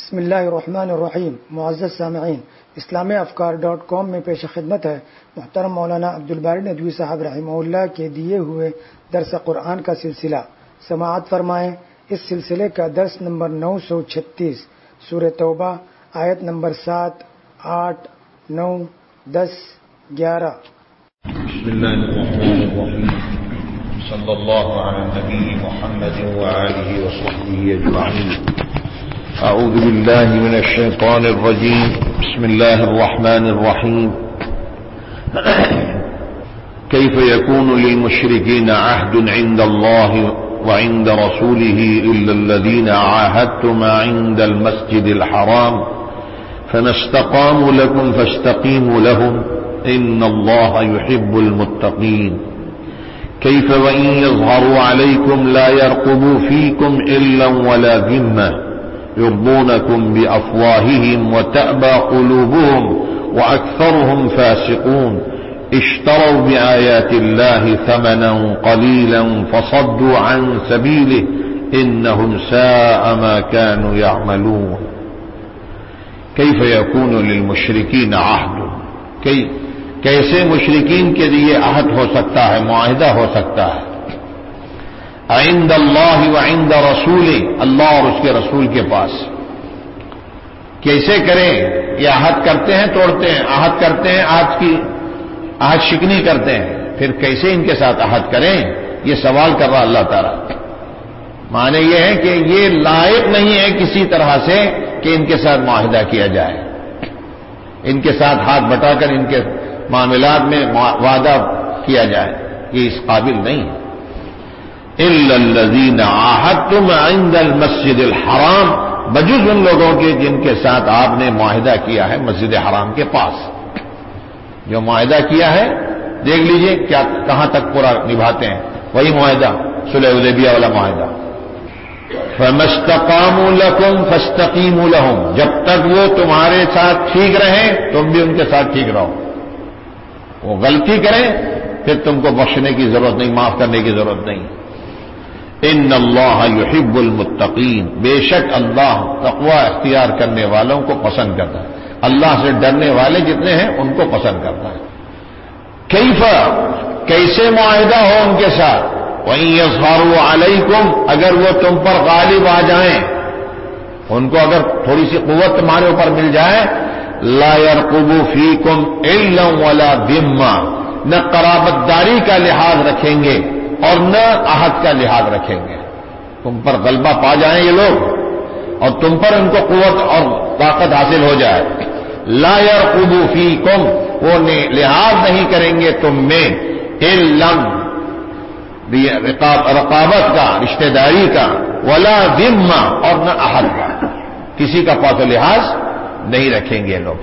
بسم اللہ الرحمن الرحیم. معزز سامعین، اسلامی افکار.com میں پیش خدمت ہے محترم مولانا عبدالباری ندوی صاحب رحمہ اللہ کے دیے ہوئے درس قرآن کا سلسلہ. سماعت فرمائیں. اس سلسلے کا درس نمبر 936، سورہ توبہ، آیت نمبر 7، 8، 9، 10، 11. بسم اللہ الرحمن الرحیم. صلی اللہ علی نبی محمد وآلہ وصحبہ اجمعین. اعوذ باللہ من الشیطان الرجیم. بسم اللہ الرحمن الرحیم. کیف یکون للمشرکین عہد عند اللہ وعند رسولہ الا الذین عاہدتم عند المسجد الحرام فما استقاموا لکم فاستقیموا لهم ان اللہ يحب المتقین. کیف وإن يظہروا علیکم لا يرقبوا فیکم الا ولا ذمہ يرضونكم بأفواههم وتأبى قلوبهم وأكثرهم فاسقون. اشتروا بآيات الله ثمنا قليلا فصدوا عن سبيله إنهم ساء ما كانوا يعملون. كيف يكون للمشركين عهد؟ کیسے مشرکین کے لیے عہد ہو سکتا ہے، معاہدہ ہو سکتا ہے؟ عند اللہ وعند رسول، اللہ اور اس کے رسول کے پاس. کیسے کریں؟ یہ عہد کرتے ہیں، توڑتے ہیں، عہد کرتے ہیں، عہد شکنی کرتے ہیں، پھر کیسے ان کے ساتھ عہد کریں؟ یہ سوال کر رہا اللہ تعالیٰ. معنی یہ ہے کہ یہ لائق نہیں ہے کسی طرح سے کہ ان کے ساتھ معاہدہ کیا جائے، ان کے ساتھ ہاتھ بٹا کر ان کے معاملات میں وعدہ کیا جائے، یہ اس قابل نہیں ہے. الا الذین عاہدتم عند المسجد الحرام، بجز ان لوگوں کے جن کے ساتھ آپ نے معاہدہ کیا ہے مسجد حرام کے پاس. جو معاہدہ کیا ہے دیکھ لیجئے کیا کہاں تک پورا نبھاتے ہیں. وہی معاہدہ صلح حدیبیہ والا معاہدہ. فما استقاموا لکم فاستقیموا لهم، جب تک وہ تمہارے ساتھ ٹھیک رہیں تم بھی ان کے ساتھ ٹھیک رہو. وہ غلطی کریں پھر تم کو بخشنے کی ضرورت نہیں، معاف کرنے کی ضرورت نہیں. ان اللہ یحب المتقین، بے شک اللہ تقوی اختیار کرنے والوں کو پسند کرتا ہے. اللہ سے ڈرنے والے جتنے ہیں ان کو پسند کرتا ہے. کیف، کیسے معاہدہ ہو ان کے ساتھ. وَإِن يَظْهَرُوا عَلَيْكُمْ، اگر وہ تم پر غالب آ جائیں، ان کو اگر تھوڑی سی قوت تمہارے اوپر مل جائے، لا يرقبوا فيكم الا ولا ذمہ، نہ قرابت داری کا لحاظ رکھیں گے اور نہ عہد کا لحاظ رکھیں گے. تم پر غلبہ پا جائیں یہ لوگ اور تم پر ان کو قوت اور طاقت حاصل ہو جائے. لا يرقبوا فيكم، وہ لحاظ نہیں کریں گے تم میں، الا رقابت کا، رشتہ داری کا، ولا ذمہ، اور نہ عہد کا، کسی کا پاس و لحاظ نہیں رکھیں گے لوگ.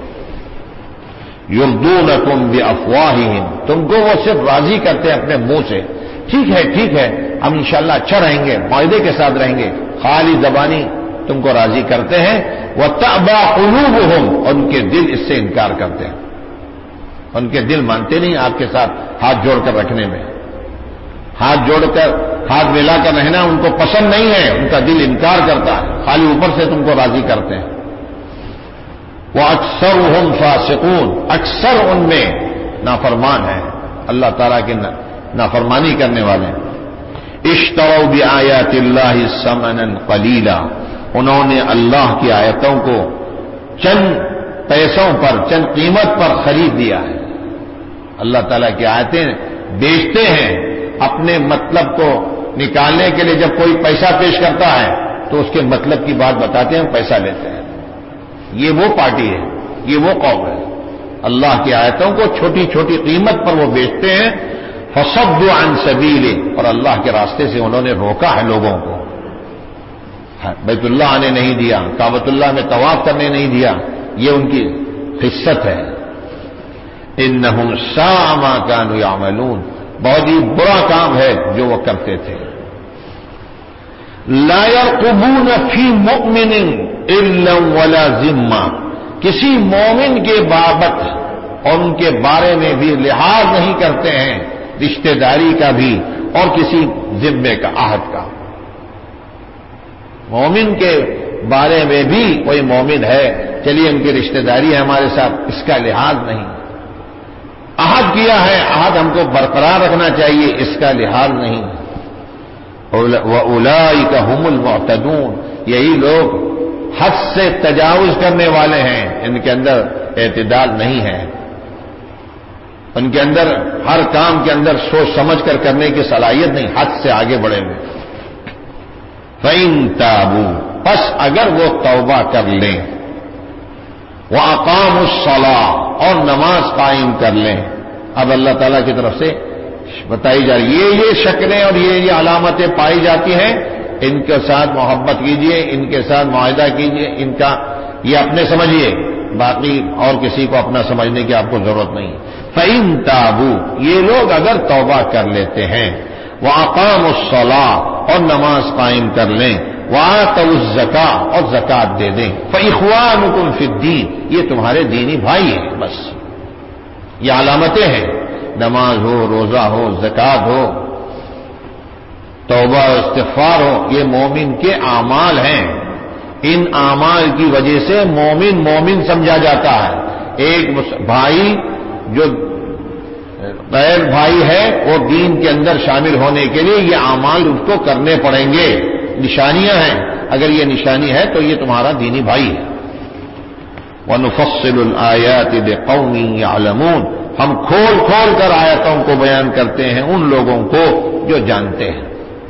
یرضونکم بافواہہم، تم کو وہ صرف راضی کرتے ہیں اپنے منہ سے. ٹھیک ہے ہم انشاءاللہ اچھا رہیں گے، معاہدے کے ساتھ رہیں گے، خالی زبانی تم کو راضی کرتے ہیں. وتأبى قلوبهم، ان کے دل اس سے انکار کرتے ہیں. ان کے دل مانتے نہیں آپ کے ساتھ ہاتھ جوڑ کر رکھنے میں. ہاتھ جوڑ کر، ہاتھ ملا کر رہنا ان کو پسند نہیں ہے، ان کا دل انکار کرتا ہے، خالی اوپر سے تم کو راضی کرتے ہیں. وَأَكْثَرُهُمْ فَاسِقُونَ، اکثر ان میں نافرمان ہیں، اللہ تعالیٰ کے نافرمانی کرنے والے ہیں. اشتروا بآیات اللہ ثمنا قلیلا، انہوں نے اللہ کی آیتوں کو چند پیسوں پر، چند قیمت پر خرید دیا ہے. اللہ تعالیٰ کی آیتیں بیچتے ہیں اپنے مطلب کو نکالنے کے لیے. جب کوئی پیسہ پیش کرتا ہے تو اس کے مطلب کی بات بتاتے ہیں، پیسہ لیتے ہیں. یہ وہ پارٹی ہے، یہ وہ قوم ہے. اللہ کی آیتوں کو چھوٹی چھوٹی قیمت پر وہ بیچتے ہیں. فصدوا عن سبیلہ، اور اللہ کے راستے سے انہوں نے روکا ہے لوگوں کو. بیت اللہ آنے نہیں دیا، کعبۃ اللہ میں طواف کرنے نہیں دیا. یہ ان کی خصت ہے. انہم ساء ما كانوا يعملون، بہت ہی برا کام ہے جو وہ کرتے تھے. لا يرقبون في مؤمن الا ولا ذمہ، کسی مومن کے بابت اور ان کے بارے میں بھی لحاظ نہیں کرتے ہیں، رشتہ داری کا بھی اور کسی ذمے کا، عہد کا. مومن کے بارے میں بھی کوئی مومن ہے، چلیے ان کی رشتہ داری ہے ہمارے ساتھ، اس کا لحاظ نہیں۔ عہد کیا ہے، عہد ہم کو برقرار رکھنا چاہیے، اس کا لحاظ نہیں۔ وَأُولَئِكَ هُمُ الْمُعْتَدُونَ، یہی لوگ حد سے تجاوز کرنے والے ہیں، ان کے اندر اعتدال نہیں ہے، ان کے اندر ہر کام کے اندر سوچ سمجھ کر کرنے کی صلاحیت نہیں، حد سے آگے بڑھے ہوئے۔ فَإِن تَابُوا، پس اگر وہ توبہ کر لیں، وَأَقَامُوا الصَّلَاةَ، اور نماز قائم کر لیں۔ اب اللہ تعالیٰ کی طرف سے بتائی جا رہی یہ شکلیں اور یہ علامتیں پائی جاتی ہیں، ان کے ساتھ محبت کیجئے، ان کے ساتھ معاہدہ کیجئے، ان کا یہ اپنے سمجھیے، باقی اور کسی کو اپنا سمجھنے کی آپ کو ضرورت نہیں۔ فَإِن تَابُوا، یہ لوگ اگر توبہ کر لیتے ہیں، وَأَقَامُوا الصَّلَاةَ، اور نماز قائم کر لیں، وَآتَوُا الزَّكَاةَ، اور زکات دے دیں، فَإِخْوَانُكُمْ فِي الدِّينِ، یہ تمہارے دینی بھائی ہیں۔ بس یہ علامتیں ہیں، نماز ہو، روزہ ہو، زکات ہو، توبہ و استغفار ہو، یہ مومن کے اعمال ہیں۔ ان اعمال کی وجہ سے مومن سمجھا جاتا ہے۔ ایک بھائی جو غیر بھائی ہے، وہ دین کے اندر شامل ہونے کے لیے یہ اعمال اس کو کرنے پڑیں گے، نشانیاں ہیں، اگر یہ نشانی ہے تو یہ تمہارا دینی بھائی ہے۔ وَنُفَصِّلُ الْآيَاتِ لِقَوْمٍ يَعْلَمُونَ، ہم کھول کھول کر آیتوں کو بیان کرتے ہیں ان لوگوں کو جو جانتے ہیں،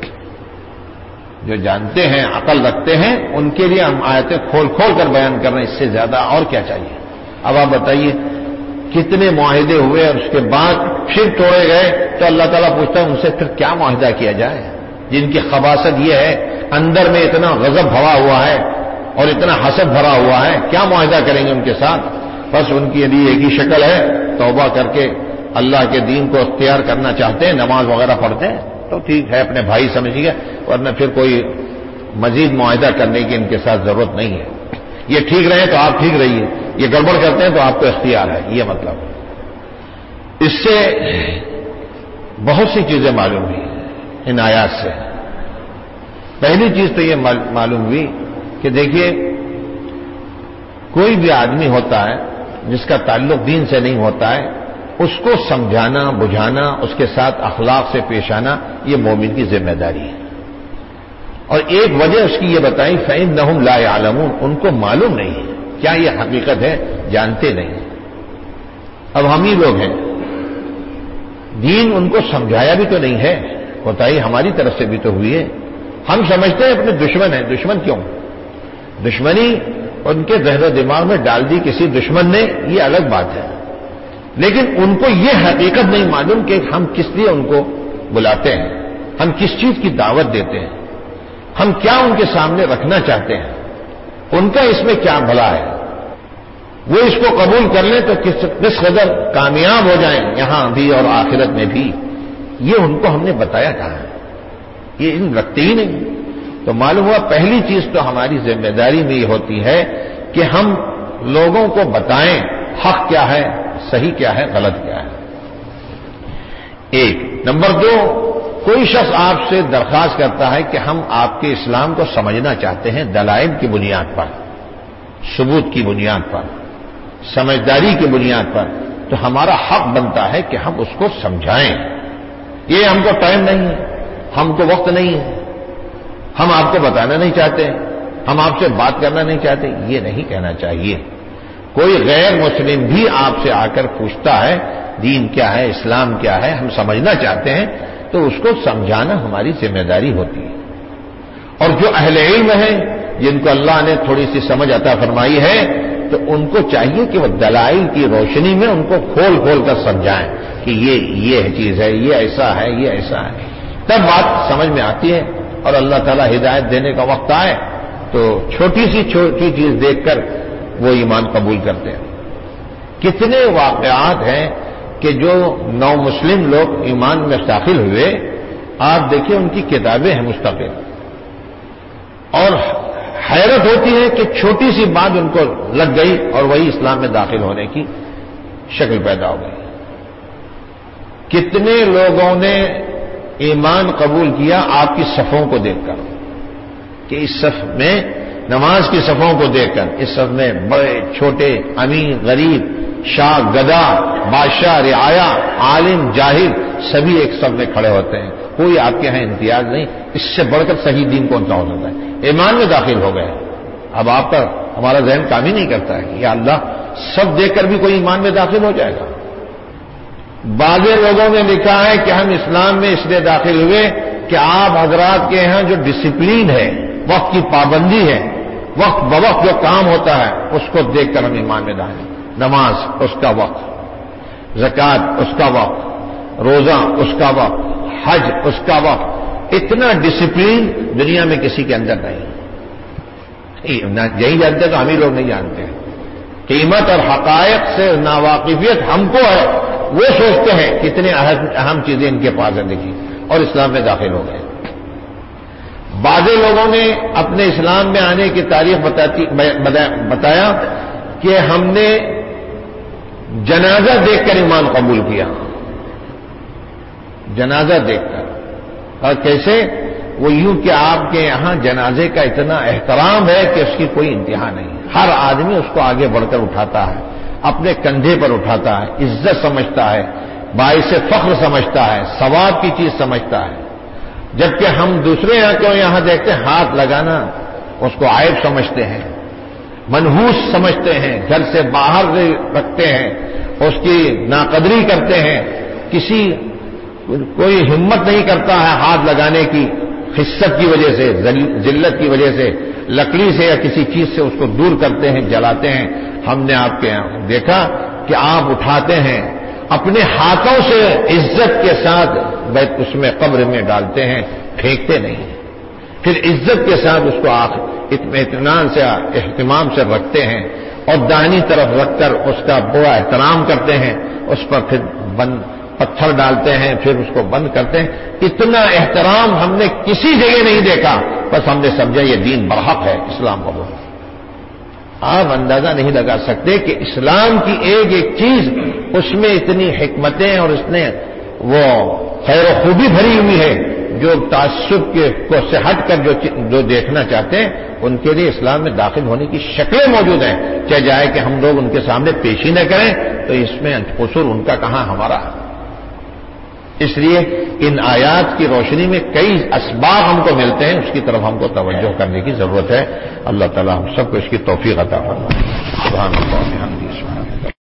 جو جانتے ہیں، عقل رکھتے ہیں، ان کے لیے ہم آیتیں کھول کھول کر بیان کر رہے ہیں، اس سے زیادہ اور کیا چاہیے؟ اب آپ بتائیے کتنے معاہدے ہوئے اور اس کے بعد پھر توڑے گئے، تو اللہ تعالیٰ پوچھتا ہے ان سے پھر کیا معاہدہ کیا جائے؟ جن کی خباثت یہ ہے، اندر میں اتنا غضب بھرا ہوا ہے اور اتنا حسد بھرا ہوا ہے، کیا معاہدہ کریں گے ان کے ساتھ؟ بس ان کے لیے ایک ہی شکل ہے، توبہ کر کے اللہ کے دین کو اختیار کرنا چاہتے ہیں، نماز وغیرہ پڑھتے ہیں تو ٹھیک ہے، اپنے بھائی سمجھیے، ورنہ پھر کوئی مزید معاہدہ کرنے کی ان کے ساتھ ضرورت نہیں ہے۔ یہ ٹھیک رہے تو آپ ٹھیک رہیے، یہ گڑبڑ کرتے ہیں تو آپ کو اختیار ہے، یہ مطلب۔ اس سے بہت سی چیزیں معلوم ہوئی ان آیات سے۔ پہلی چیز تو یہ معلوم ہوئی کہ دیکھیے کوئی بھی آدمی ہوتا ہے جس کا تعلق دین سے نہیں ہوتا ہے، اس کو سمجھانا، بجھانا، اس کے ساتھ اخلاق سے پیش آنا، یہ مومن کی ذمہ داری ہے۔ اور ایک وجہ اس کی یہ بتائی، فَإِنَّهُمْ لَا يَعْلَمُونَ، ان کو معلوم نہیں ہے، کیا یہ حقیقت ہے؟ جانتے نہیں۔ اب ہم ہی لوگ ہیں، دین ان کو سمجھایا بھی تو نہیں ہے، کوتاہی ہماری طرف سے بھی تو ہوئی ہے۔ ہم سمجھتے ہیں اپنے دشمن ہیں، دشمن کیوں؟ دشمنی ان کے ذہن و دماغ میں ڈال دی کسی دشمن نے، یہ الگ بات ہے، لیکن ان کو یہ حقیقت نہیں معلوم کہ ہم کس لیے ان کو بلاتے ہیں، ہم کس چیز کی دعوت دیتے ہیں، ہم کیا ان کے سامنے رکھنا چاہتے ہیں، ان کا اس میں کیا بھلا ہے۔ وہ اس کو قبول کر لیں تو کس قدر کامیاب ہو جائیں یہاں بھی اور آخرت میں بھی، یہ ان کو ہم نے بتایا کہاں ہے، یہ علم رکھتے ہی نہیں۔ تو معلوم ہوا پہلی چیز تو ہماری ذمہ داری میں یہ ہوتی ہے کہ ہم لوگوں کو بتائیں حق کیا ہے، صحیح کیا ہے، غلط کیا ہے۔ ایک نمبر دو، کوئی شخص آپ سے درخواست کرتا ہے کہ ہم آپ کے اسلام کو سمجھنا چاہتے ہیں دلائل کی بنیاد پر، ثبوت کی بنیاد پر، سمجھداری کی بنیاد پر، تو ہمارا حق بنتا ہے کہ ہم اس کو سمجھائیں۔ یہ ہم کو ٹائم نہیں ہے، ہم کو وقت نہیں ہے، ہم آپ کو بتانا نہیں چاہتے، ہم آپ سے بات کرنا نہیں چاہتے، یہ نہیں کہنا چاہیے۔ کوئی غیر مسلم بھی آپ سے آ کر پوچھتا ہے دین کیا ہے، اسلام کیا ہے، ہم سمجھنا چاہتے ہیں، تو اس کو سمجھانا ہماری ذمہ داری ہوتی ہے۔ اور جو اہل علم ہیں، جن کو اللہ نے تھوڑی سی سمجھ عطا فرمائی ہے، تو ان کو چاہیے کہ وہ دلائل کی روشنی میں ان کو کھول کھول کر سمجھائیں کہ یہ چیز ہے، یہ ایسا ہے، یہ ایسا ہے، تب بات سمجھ میں آتی ہے۔ اور اللہ تعالیٰ ہدایت دینے کا وقت آئے تو چھوٹی سی چھوٹی چیز دیکھ کر وہ ایمان قبول کرتے ہیں۔ کتنے واقعات ہیں کہ جو نو مسلم لوگ ایمان میں داخل ہوئے، آپ دیکھیں ان کی کتابیں ہیں مستقل، اور حیرت ہوتی ہے کہ چھوٹی سی بات ان کو لگ گئی اور وہی اسلام میں داخل ہونے کی شکل پیدا ہو گئی۔ کتنے لوگوں نے ایمان قبول کیا آپ کی صفوں کو دیکھ کر کہ اس صف میں نماز کی صفوں کو دیکھ کر اس صف میں بڑے چھوٹے، امیر غریب، شاہ گدا، بادشاہ رعایا، عالم جاہل سبھی ایک صف میں کھڑے ہوتے ہیں، کوئی آپ کے ہاں امتیاز نہیں۔ اس سے بڑھ کر صحیح دین کون سا ہو سکتا ہے؟ ایمان میں داخل ہو گئے، اب آپ کا ہمارا ذہن کام ہی نہیں کرتا ہے کہ یا اللہ سب دیکھ کر بھی کوئی ایمان میں داخل ہو جائے گا۔ بعض لوگوں نے لکھا ہے کہ ہم اسلام میں اس لیے داخل ہوئے کہ آپ حضرات کے یہاں جو ڈسپلین ہے، وقت کی پابندی ہے، وقت بوقت جو کام ہوتا ہے، اس کو دیکھ کر ہم ایمان میں داخل۔ نماز اس کا وقت، زکوٰۃ اس کا وقت، روزہ اس کا وقت، حج اس کا وقت، اتنا ڈسپلین دنیا میں کسی کے اندر نہیں۔ یہی جانتے تو ہم ہی لوگ نہیں جانتے ہیں۔ قیمت اور حقائق سے ناواقفیت ہم کو ہے، وہ سوچتے ہیں کتنے اہم چیزیں ان کے پاس ہیں، دیکھیے، اور اسلام میں داخل ہو گئے۔ بعض لوگوں نے اپنے اسلام میں آنے کی تاریخ بتایا کہ ہم نے جنازہ دیکھ کر ایمان قبول کیا، جنازہ دیکھ کر۔ اور کیسے؟ وہ یوں کہ آپ کے یہاں جنازے کا اتنا احترام ہے کہ اس کی کوئی انتہا نہیں، ہر آدمی اس کو آگے بڑھ کر اٹھاتا ہے، اپنے کندھے پر اٹھاتا ہے، عزت سمجھتا ہے، باعث فخر سمجھتا ہے، ثواب کی چیز سمجھتا ہے۔ جبکہ ہم دوسرے یہاں دیکھتے ہیں ہاتھ لگانا اس کو عیب سمجھتے ہیں، منحوس سمجھتے ہیں، گھر سے باہر رکھتے ہیں، اس کی ناقدری کرتے ہیں، کوئی ہمت نہیں کرتا ہے ہاتھ لگانے کی، خست کی وجہ سے، ذلت کی وجہ سے، لکڑی سے یا کسی چیز سے اس کو دور کرتے ہیں، جلاتے ہیں۔ ہم نے آپ کے یہاں دیکھا کہ آپ اٹھاتے ہیں، اپنے ہاتھوں سے عزت کے ساتھ اس میں قبر میں ڈالتے ہیں، پھینکتے نہیں، پھر عزت کے ساتھ اس کو اطمینان سے، اہتمام سے رکھتے ہیں، اور داہنی طرف رکھ کر اس کا بڑا احترام کرتے ہیں، اس پر پھر پتھر ڈالتے ہیں، پھر اس کو بند کرتے ہیں۔ اتنا احترام ہم نے کسی جگہ نہیں دیکھا، بس ہم نے سمجھا یہ دین برحق ہے، اسلام قبول۔ آپ اندازہ نہیں لگا سکتے کہ اسلام کی ایک ایک چیز اس میں اتنی حکمتیں اور اس نے وہ خیر و خوبی بھری ہوئی ہے، جو تعصب کو سے ہٹ کر جو دیکھنا چاہتے ہیں ان کے لیے اسلام میں داخل ہونے کی شکلیں موجود ہیں، چاہے جائے کہ ہم لوگ ان کے سامنے پیش ہی نہ کریں تو اس میں قصور ان کا کہاں ہمارا۔ اس لیے ان آیات کی روشنی میں کئی اسباب ہم کو ملتے ہیں، اس کی طرف ہم کو توجہ کرنے کی ضرورت ہے۔ اللہ تعالی ہم سب کو اس کی توفیق عطا فرمائے۔ سبحان اللہ۔